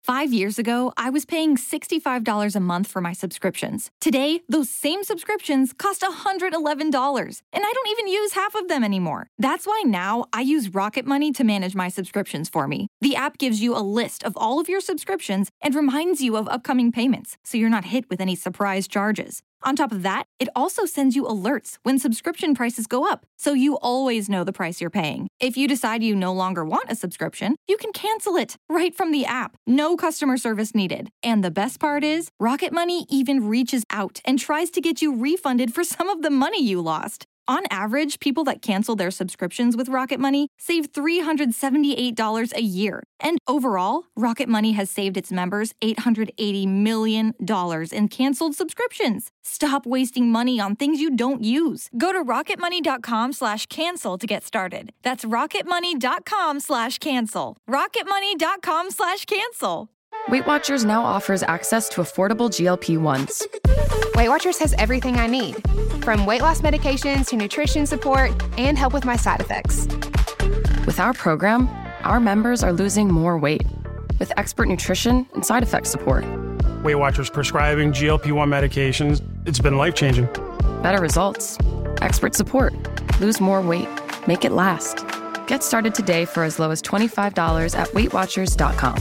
5 years ago, I was paying $65 a month for my subscriptions. Today, those same subscriptions cost $111, and I don't even use half of them anymore. That's why now I use Rocket Money to manage my subscriptions for me. The app gives you a list of all of your subscriptions and reminds you of upcoming payments, so you're not hit with any surprise charges. On top of that, it also sends you alerts when subscription prices go up, so you always know the price you're paying. If you decide you no longer want a subscription, you can cancel it right from the app. No customer service needed. And the best part is, Rocket Money even reaches out and tries to get you refunded for some of the money you lost. On average, people that cancel their subscriptions with Rocket Money save $378 a year. And overall, Rocket Money has saved its members $880 million in canceled subscriptions. Stop wasting money on things you don't use. Go to rocketmoney.com/cancel to get started. That's rocketmoney.com/cancel. rocketmoney.com/cancel. Weight Watchers now offers access to affordable GLP-1s. Weight Watchers has everything I need, from weight loss medications to nutrition support and help with my side effects. With our program, our members are losing more weight with expert nutrition and side effect support. Weight Watchers prescribing GLP-1 medications, it's been life-changing. Better results, expert support, lose more weight, make it last. Get started today for as low as $25 at WeightWatchers.com.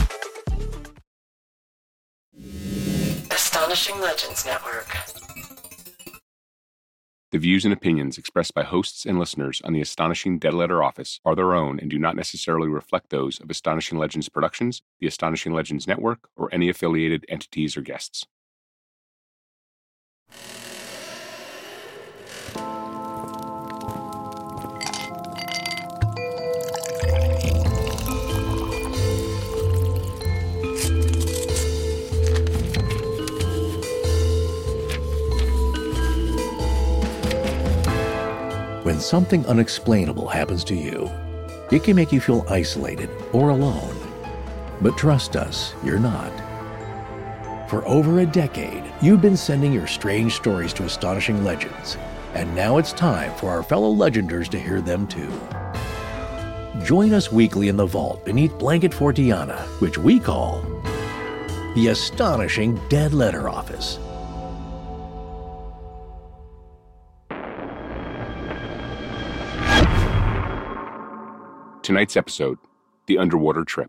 Astonishing Legends Network. The views and opinions expressed by hosts and listeners on the Astonishing Dead Letter Office are their own and do not necessarily reflect those of Astonishing Legends Productions, the Astonishing Legends Network, or any affiliated entities or guests. When something unexplainable happens to you, it can make you feel isolated or alone. But trust us, you're not. For over a decade, you've been sending your strange stories to Astonishing Legends, and now it's time for our fellow Legenders to hear them too. Join us weekly in the vault beneath Blanket Fortiana, which we call the Astonishing Dead Letter Office. Tonight's episode, The Underwater Trip.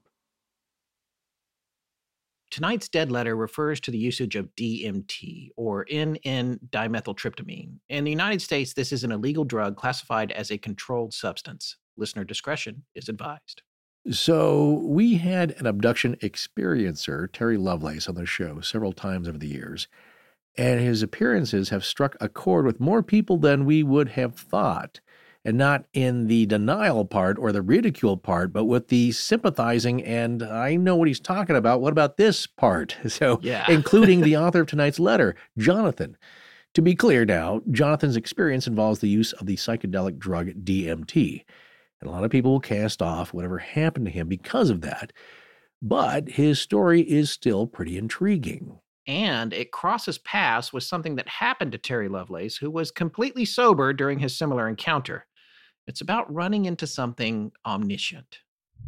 Tonight's dead letter refers to the usage of DMT, or N,N-dimethyltryptamine. In the United States, this is an illegal drug classified as a controlled substance. Listener discretion is advised. So we had an abduction experiencer, Terry Lovelace, on the show several times over the years, and his appearances have struck a chord with more people than we would have thought. And not in the denial part or the ridicule part, but with the sympathizing and I know what he's talking about. What about this part? So, including the author of tonight's letter, Jonathan. To be clear now, Jonathan's experience involves the use of the psychedelic drug DMT. And a lot of people will cast off whatever happened to him because of that. But his story is still pretty intriguing. And it crosses paths with something that happened to Terry Lovelace, who was completely sober during his similar encounter. It's about running into something omniscient.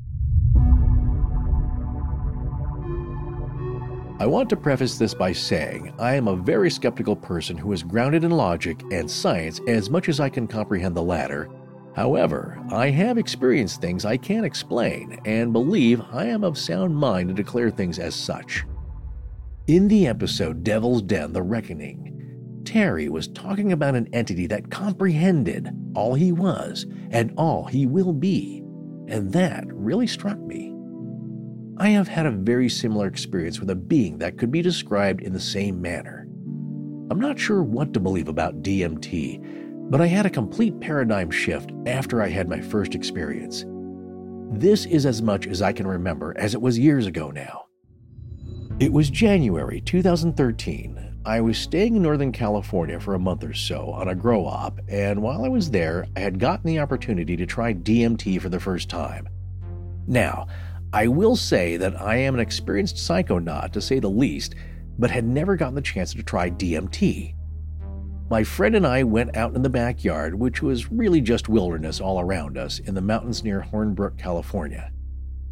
I want to preface this by saying I am a very skeptical person who is grounded in logic and science as much as I can comprehend the latter. However, I have experienced things I can't explain and believe I am of sound mind to declare things as such. In the episode Devil's Den: The Reckoning, Terry was talking about an entity that comprehended all he was and all he will be, and that really struck me. I have had a very similar experience with a being that could be described in the same manner. I'm not sure what to believe about DMT, but I had a complete paradigm shift after I had my first experience. This is as much as I can remember, as it was years ago now. It was January 2013. I was staying in Northern California for a month or so on a grow op, and while I was there, I had gotten the opportunity to try DMT for the first time. Now, I will say that I am an experienced psychonaut, to say the least, but had never gotten the chance to try DMT. My friend and I went out in the backyard, which was really just wilderness all around us, in the mountains near Hornbrook, California.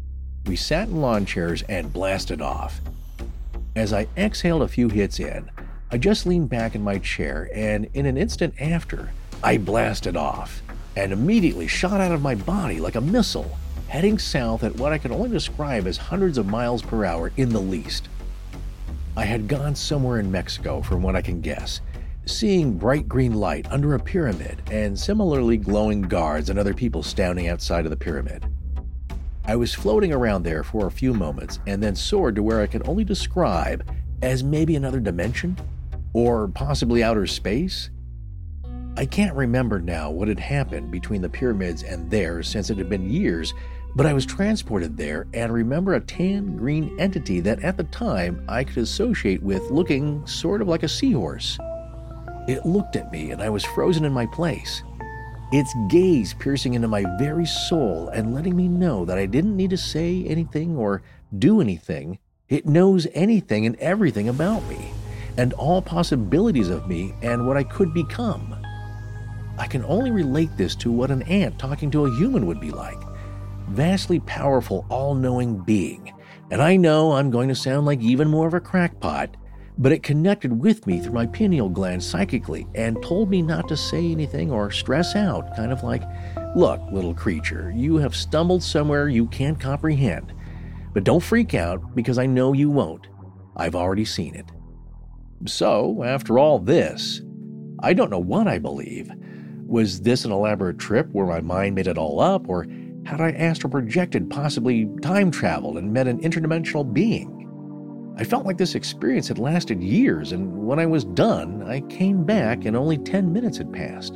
We sat in lawn chairs and blasted off. As I exhaled a few hits in, I just leaned back in my chair, and in an instant after, I blasted off and immediately shot out of my body like a missile, heading south at what I can only describe as hundreds of miles per hour in the least. I had gone somewhere in Mexico, from what I can guess, seeing bright green light under a pyramid and similarly glowing guards and other people standing outside of the pyramid. I was floating around there for a few moments and then soared to where I can only describe as maybe another dimension or possibly outer space. I can't remember now what had happened between the pyramids and there since it had been years, but I was transported there and remember a tan green entity that at the time I could associate with looking sort of like a seahorse. It looked at me and I was frozen in my place, its gaze piercing into my very soul and letting me know that I didn't need to say anything or do anything. It knows anything and everything about me and all possibilities of me and what I could become. I can only relate this to what an ant talking to a human would be like. Vastly powerful, all-knowing being. And I know I'm going to sound like even more of a crackpot, but it connected with me through my pineal gland psychically and told me not to say anything or stress out, kind of like, look, little creature, you have stumbled somewhere you can't comprehend, but don't freak out because I know you won't. I've already seen it. So, after all this, I don't know what I believe. Was this an elaborate trip where my mind made it all up, or had I astral projected, possibly time traveled and met an interdimensional being? I felt like this experience had lasted years, and when I was done, I came back and only 10 minutes had passed.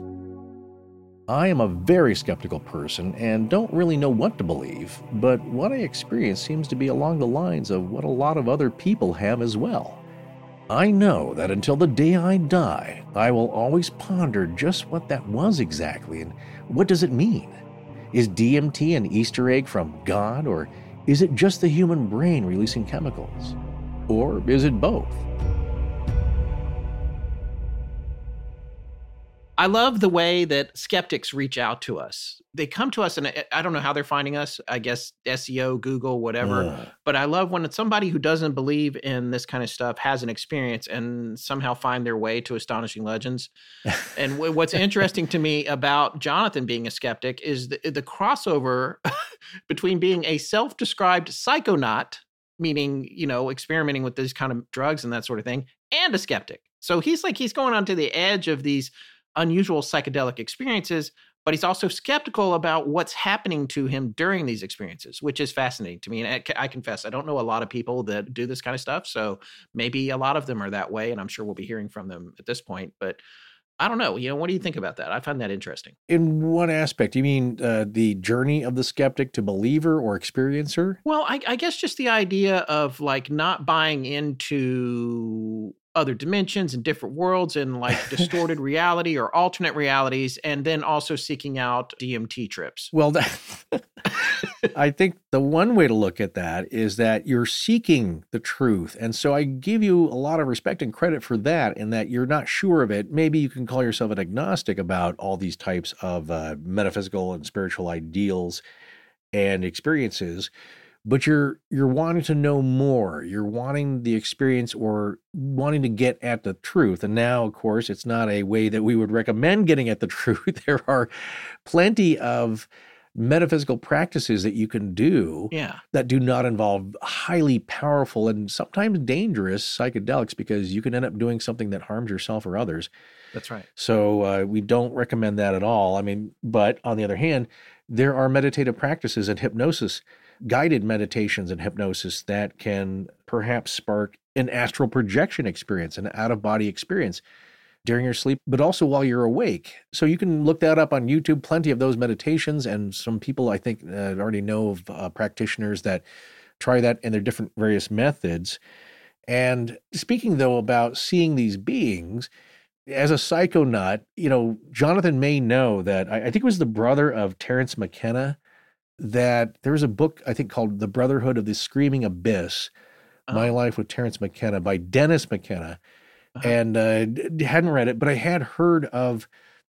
I am a very skeptical person and don't really know what to believe, but what I experienced seems to be along the lines of what a lot of other people have as well. I know that until the day I die, I will always ponder just what that was exactly and what does it mean? Is DMT an Easter egg from God, or is it just the human brain releasing chemicals? Or is it both? I love the way that skeptics reach out to us. They come to us, and I don't know how they're finding us. I guess SEO, Google, whatever. But I love when it's somebody who doesn't believe in this kind of stuff has an experience and somehow find their way to Astonishing Legends. And what's interesting to me about Jonathan being a skeptic is the crossover between being a self-described psychonaut, meaning, experimenting with these kind of drugs and that sort of thing, and a skeptic. So he's going onto the edge of these unusual psychedelic experiences, but he's also skeptical about what's happening to him during these experiences, which is fascinating to me. And I confess, I don't know a lot of people that do this kind of stuff. So maybe a lot of them are that way, and I'm sure we'll be hearing from them at this point. But I don't know. What do you think about that? I find that interesting. In what aspect? You mean the journey of the skeptic to believer or experiencer? Well, I guess just the idea of not buying into other dimensions and different worlds and distorted reality or alternate realities, and then also seeking out DMT trips. Well, I think the one way to look at that is that you're seeking the truth. And so I give you a lot of respect and credit for that, in that you're not sure of it. Maybe you can call yourself an agnostic about all these types of metaphysical and spiritual ideals and experiences. But you're wanting to know more. You're wanting the experience or wanting to get at the truth. And now, of course, it's not a way that we would recommend getting at the truth. There are plenty of metaphysical practices that you can do that do not involve highly powerful and sometimes dangerous psychedelics, because you can end up doing something that harms yourself or others. That's right. So we don't recommend that at all. But on the other hand, there are meditative practices and hypnosis, guided meditations and hypnosis that can perhaps spark an astral projection experience, an out-of-body experience during your sleep, but also while you're awake. So you can look that up on YouTube, plenty of those meditations, and some people I think already know of practitioners that try that in their different various methods. And speaking, though, about seeing these beings, as a psychonaut, Jonathan may know that I think it was the brother of Terence McKenna, that there was a book, I think, called The Brotherhood of the Screaming Abyss, My Life with Terence McKenna by Dennis McKenna. And hadn't read it, but I had heard of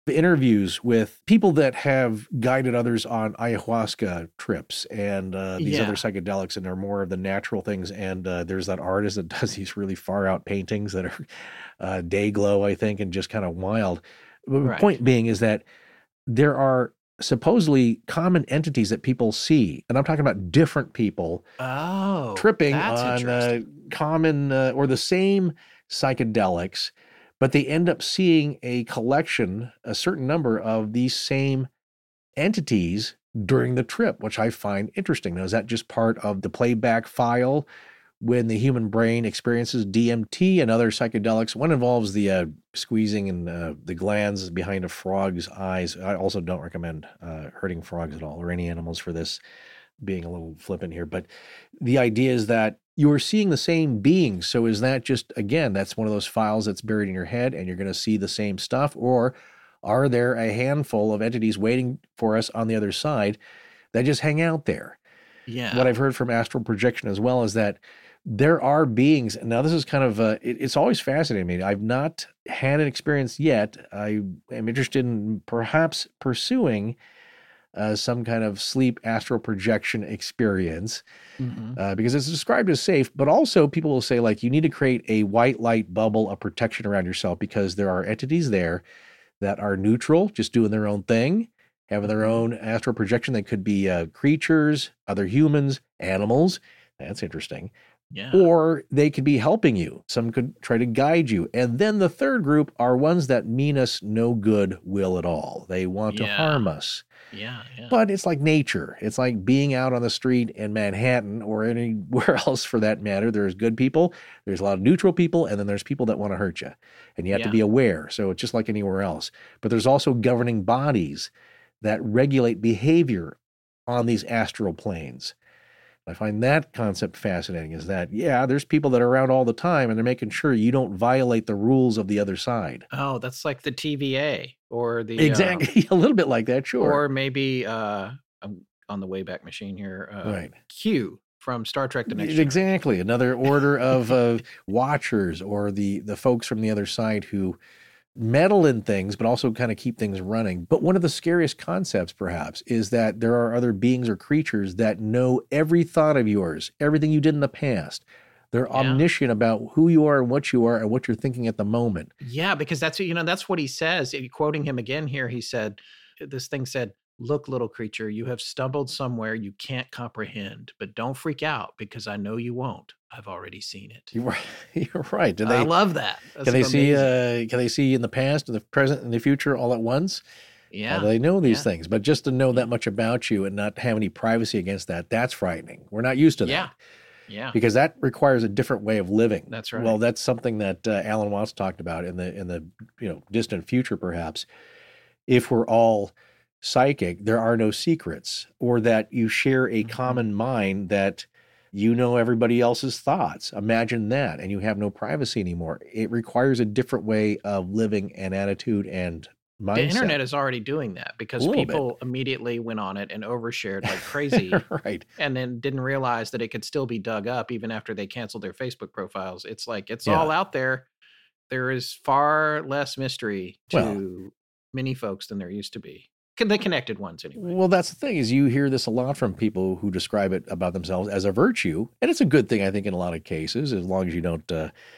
interviews with people that have guided others on ayahuasca trips and these other psychedelics, and they're more of the natural things. And there's that artist that does these really far out paintings that are day glow, I think, and just kind of wild. But the point being is that there are supposedly common entities that people see. And I'm talking about different people tripping on common or the same psychedelics, but they end up seeing a collection, a certain number of these same entities during the trip, which I find interesting. Now, is that just part of the playback file when the human brain experiences DMT and other psychedelics? One involves the squeezing and the glands behind a frog's eyes. I also don't recommend hurting frogs at all or any animals for this, being a little flippant here. But the idea is that you're seeing the same beings. So is that just, again, that's one of those files that's buried in your head and you're going to see the same stuff? Or are there a handful of entities waiting for us on the other side that just hang out there? Yeah. What I've heard from astral projection as well is that there are beings. Now, this is kind of, it's always fascinating me. I've not had an experience yet. I am interested in perhaps pursuing some kind of sleep astral projection experience because it's described as safe, but also people will say, like, you need to create a white light bubble of protection around yourself because there are entities there that are neutral, just doing their own thing, having their own astral projection. They could be creatures, other humans, animals. That's interesting. Yeah. Or they could be helping you. Some could try to guide you. And then the third group are ones that mean us no good will at all. They want to harm us. Yeah. But it's like nature. It's like being out on the street in Manhattan or anywhere else for that matter. There's good people, there's a lot of neutral people, and then there's people that want to hurt you. And you have to be aware. So it's just like anywhere else. But there's also governing bodies that regulate behavior on these astral planes. I find that concept fascinating, is that, there's people that are around all the time and they're making sure you don't violate the rules of the other side. Oh, that's like the TVA or the... Exactly. A little bit like that, sure. Or maybe, I'm on the Wayback Machine here, Q from Star Trek The Next Generation. Exactly. Another order of watchers or the folks from the other side who meddle in things, but also kind of keep things running. But one of the scariest concepts, perhaps, is that there are other beings or creatures that know every thought of yours, everything you did in the past. They're omniscient about who you are and what you're thinking at the moment. Yeah, because that's what he says. Quoting him again here, he said, this thing said, "Look, little creature, you have stumbled somewhere you can't comprehend, but don't freak out because I know you won't. I've already seen it." You're right. I love that. Can they see in the past, in the present, and the future all at once? Yeah. They know these things, but just to know that much about you and not have any privacy against that, that's frightening. We're not used to that. Yeah. Because that requires a different way of living. That's right. Well, that's something that Alan Watts talked about in the distant future, perhaps. If we're all psychic, there are no secrets, or that you share a common mind that you know everybody else's thoughts. Imagine that, and you have no privacy anymore. It requires a different way of living and attitude and mindset. The internet is already doing that because people immediately went on it and overshared like crazy. Right. And then didn't realize that it could still be dug up even after they canceled their Facebook profiles. It's like, it's all out there. There is far less mystery to many folks than there used to be. The connected ones, anyway. Well, that's the thing, is you hear this a lot from people who describe it about themselves as a virtue. And it's a good thing, I think, in a lot of cases, as long as you don't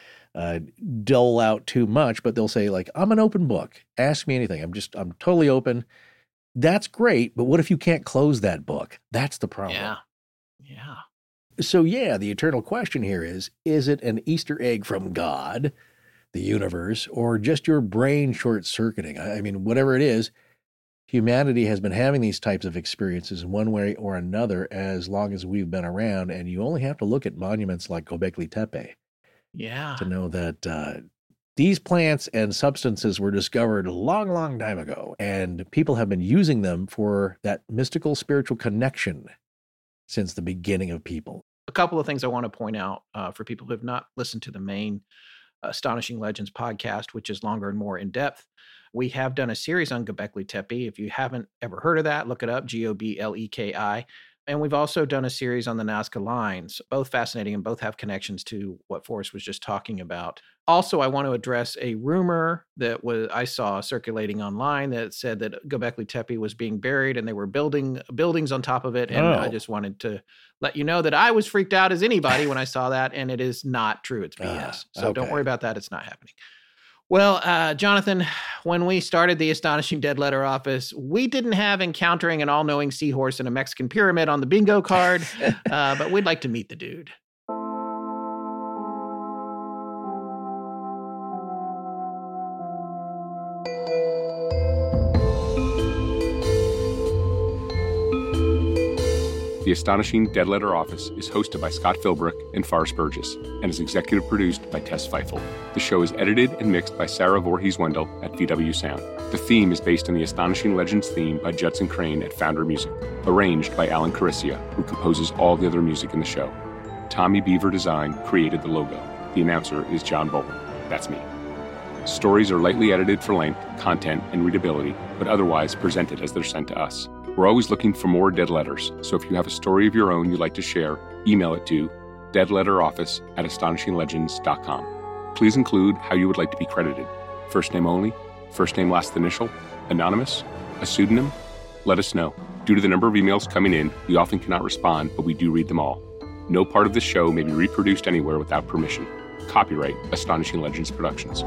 dole out too much. But they'll say, like, I'm an open book. Ask me anything. I'm totally open. That's great. But what if you can't close that book? That's the problem. Yeah. So, the eternal question here is it an Easter egg from God, the universe, or just your brain short-circuiting? I mean, whatever it is, humanity has been having these types of experiences in one way or another as long as we've been around, and you only have to look at monuments like Göbekli Tepe to know that these plants and substances were discovered a long, long time ago, and people have been using them for that mystical spiritual connection since the beginning of people. A couple of things I want to point out for people who have not listened to the main Astonishing Legends podcast, which is longer and more in depth. We have done a series on Göbekli Tepe. If you haven't ever heard of that, look it up, Gobleki. And we've also done a series on the Nazca lines, both fascinating and both have connections to what Forrest was just talking about. Also, I want to address a rumor that I saw circulating online that said that Göbekli Tepe was being buried and they were building buildings on top of it. And I just wanted to let you know that I was freaked out as anybody when I saw that, and it is not true. It's BS. So don't worry about that. It's not happening. Well, Jonathan, when we started the Astonishing Dead Letter Office, we didn't have encountering an all-knowing seahorse in a Mexican pyramid on the bingo card, but we'd like to meet the dude. The Astonishing Dead Letter Office is hosted by Scott Philbrick and Forrest Burgess and is executive produced by Tess Feifel. The show is edited and mixed by Sarah Voorhees-Wendell at VW Sound. The theme is based on the Astonishing Legends theme by Judson Crane at Founder Music, arranged by Alan Caricia, who composes all the other music in the show. Tommy Beaver Design created the logo. The announcer is John Bolton. That's me. Stories are lightly edited for length, content, and readability, but otherwise presented as they're sent to us. We're always looking for more dead letters, so if you have a story of your own you'd like to share, email it to deadletteroffice@astonishinglegends.com. Please include how you would like to be credited. First name only, first name last initial, anonymous, a pseudonym. Let us know. Due to the number of emails coming in, we often cannot respond, but we do read them all. No part of this show may be reproduced anywhere without permission. Copyright Astonishing Legends Productions.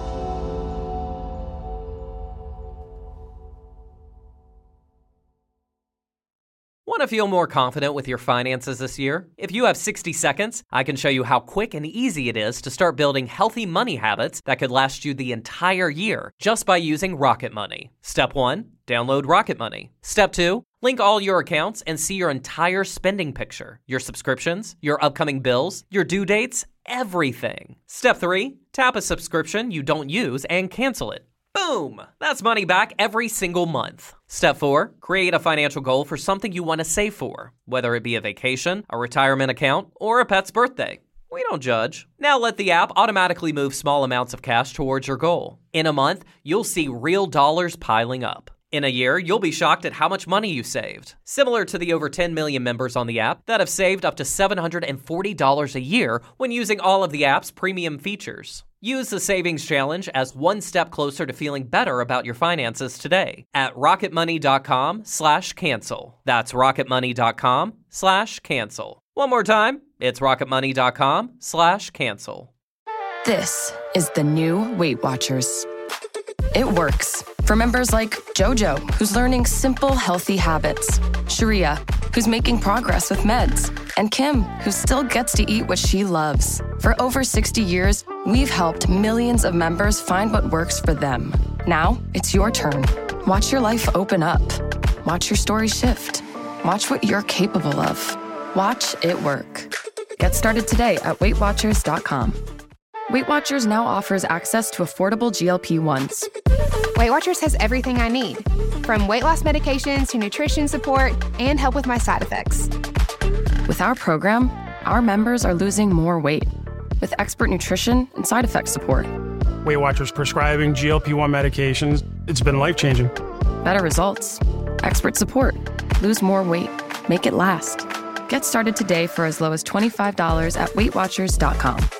Want to feel more confident with your finances this year? If you have 60 seconds, I can show you how quick and easy it is to start building healthy money habits that could last you the entire year just by using Rocket Money. Step 1, download Rocket Money. Step 2, link all your accounts and see your entire spending picture, your subscriptions, your upcoming bills, your due dates, everything. Step 3, tap a subscription you don't use and cancel it. Boom! That's money back every single month. Step 4, create a financial goal for something you want to save for, whether it be a vacation, a retirement account, or a pet's birthday. We don't judge. Now let the app automatically move small amounts of cash towards your goal. In a month, you'll see real dollars piling up. In a year, you'll be shocked at how much money you saved. Similar to the over 10 million members on the app that have saved up to $740 a year when using all of the app's premium features. Use the Savings Challenge as one step closer to feeling better about your finances today at rocketmoney.com/cancel. That's rocketmoney.com/cancel. One more time, it's rocketmoney.com/cancel. This is the new Weight Watchers. It works for members like Jojo, who's learning simple, healthy habits, Sharia, who's making progress with meds, and Kim, who still gets to eat what she loves. For over 60 years, we've helped millions of members find what works for them. Now, it's your turn. Watch your life open up. Watch your story shift. Watch what you're capable of. Watch it work. Get started today at WeightWatchers.com. Weight Watchers now offers access to affordable GLP-1s. Weight Watchers has everything I need, from weight loss medications to nutrition support and help with my side effects. With our program, our members are losing more weight with expert nutrition and side effect support. Weight Watchers prescribing GLP-1 medications. It's been life-changing. Better results. Expert support. Lose more weight. Make it last. Get started today for as low as $25 at WeightWatchers.com.